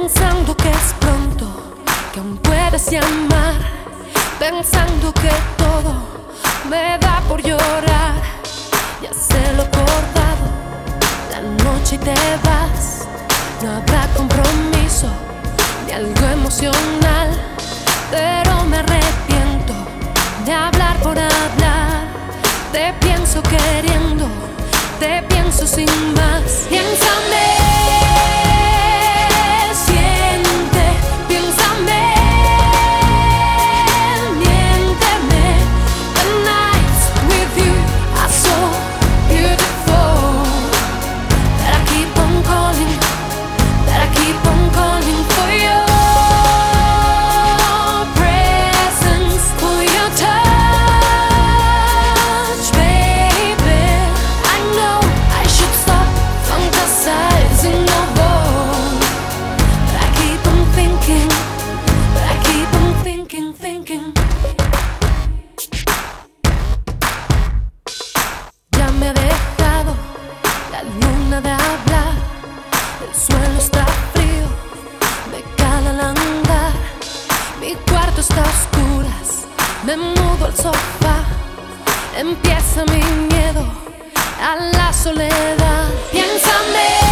pensando que es pronto, que aún puedes llamar, pensando que todo me da por llorar. Ya sé lo acordado, la noche y te vas. No habrá compromiso ni algo emocional, pero me arrepiento de hablar por hablar. Te pienso queriendo, te pienso sin más. Piénsame, siente, piénsame, miénteme. The nights with you are so beautiful that I keep on calling, that I keep on calling for your presence, for your touch, baby. I know I should stop fantasizing no more, but I keep on thinking, but I keep on thinking, thinking. Ya me ha dejado la luna de hablar, el suelo está frío, me cala al andar. Mi cuarto está a oscuras, me mudo al sofá. Empieza mi miedo a la soledad. Piénsame,